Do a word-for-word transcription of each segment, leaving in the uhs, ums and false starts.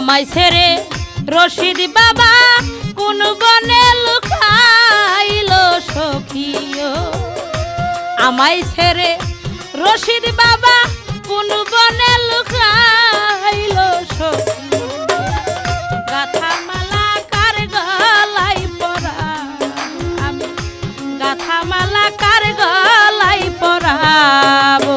আমায় ছেড়ে রশিদ বাবা কোন বনে লুকাইলো সখিও, আমায় ছেড়ে রশিদ বাবা কোন বনে লুকাইলো সখিও। গাথা মালা কার গলায় পরা, আমি গাথা মালা কার গলায় পরাবো।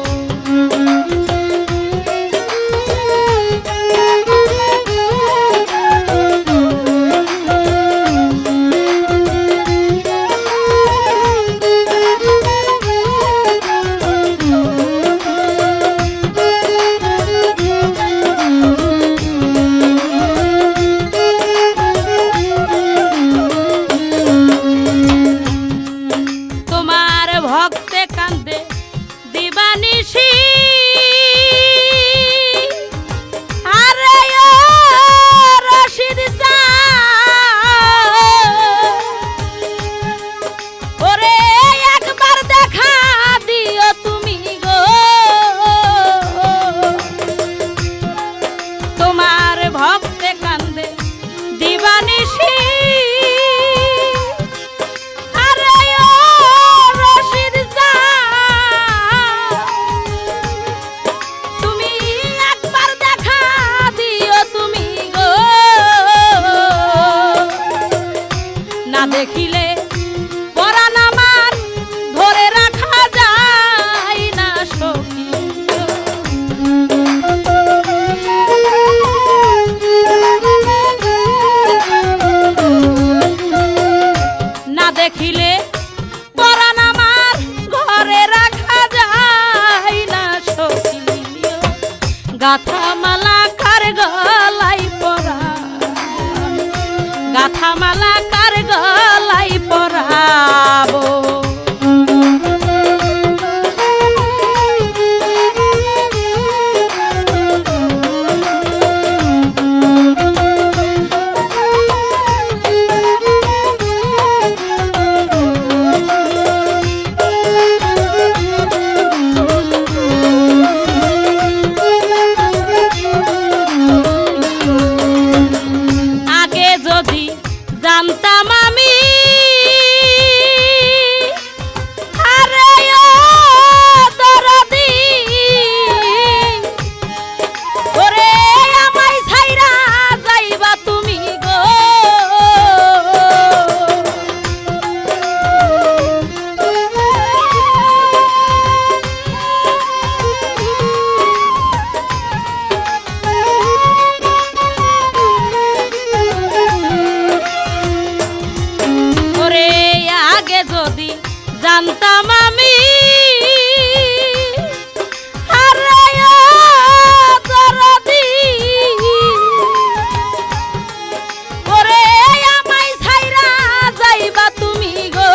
ভক্তে কান্দে দিবানিশি, আরে ও রশিদ চা ওরে একবার দেখা দিও তুমি গো, তোমার ভক্তে কান্দে দিবানিশি। দেখিলে পরাণ আমার ধরে রাখা যায় না সখী, না দেখিলে পরাণ আমার ঘরে রাখা যায় না সখী। গাথা মালা কার গলায় পরা, গাথা মালা কার গলায় পরাবো। আগে যদি জানতাম আমি আরে ও দরদি, ওরে আমায় ছাইরা যাইবা তুমি গো, যদি জানতাম আমি আরে ও দরদি, ওরে আমায় ছাইরা যাইবা তুমি গো,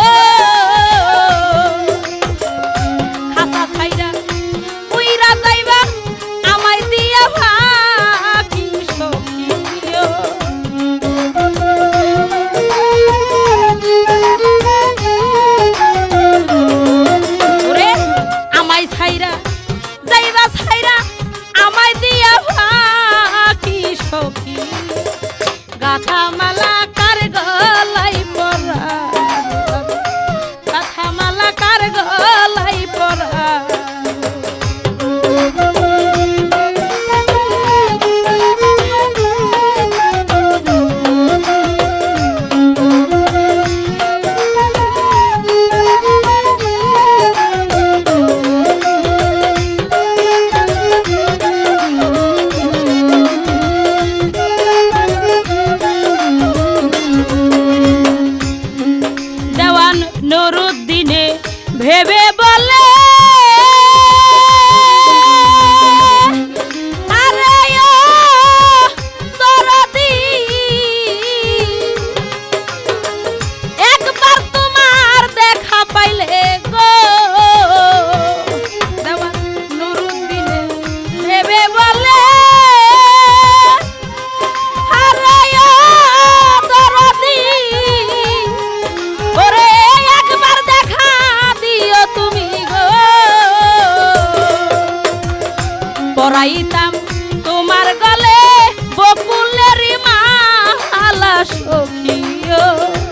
খাসা ছাইরা উইরা যাইবা আমায় দিয়া ভাকি সখিও। Oh সখিও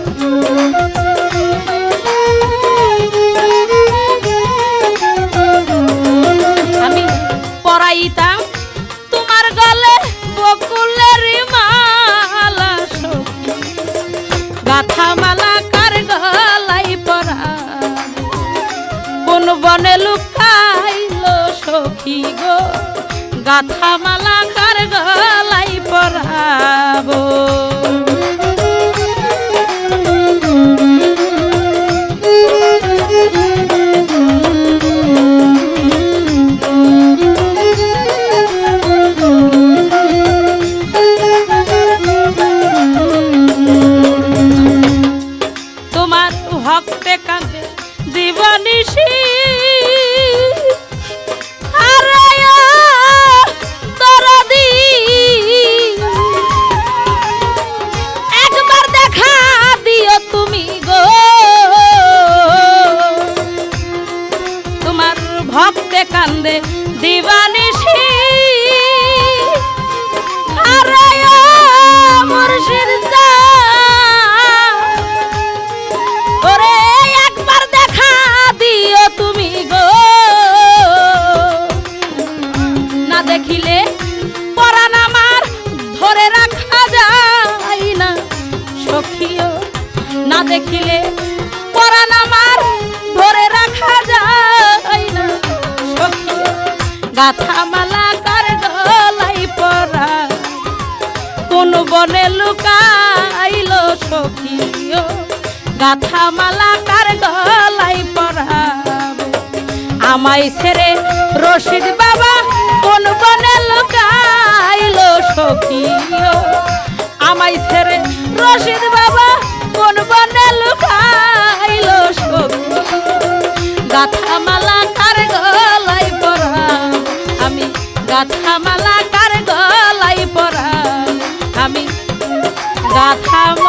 আমি পরাইতাম তোমার গলে বকুলের মালা সখী গাথা মালা কার গলাই পরা কোন বনে লুকাইলো সখী গো গাথা মালা কার গলাই পরাবো তোমার ভক্তে কাঁদে দিবানিশি একবার দেখা দিও তুমি গো তোমার ভক্তে কান্দে দিবানিশি মুর্শিদ ওরে একবার দেখা দিও তুমি গো না দেখিলে পরাণ আমার ধরে রাখা যায় না সখিও না দেখিলে পরাণ আমার ধরে রাখা যায় না সখিও গাথা মালা কার গলাই পরা কোন বনে লুকাইলো সখিও গাথা মালা কার গলাই পরাবে আমায় ছেড়ে রশিদ বাবা কোন বনে লুকাইলো সখিও আমায় ছেড়ে রশিদ বাবা কোন বনে লুকাইলো সখিও গাথা মালা কার গলাই পরা আমি গাথা মালা কার গলাই পরা আমি গাথা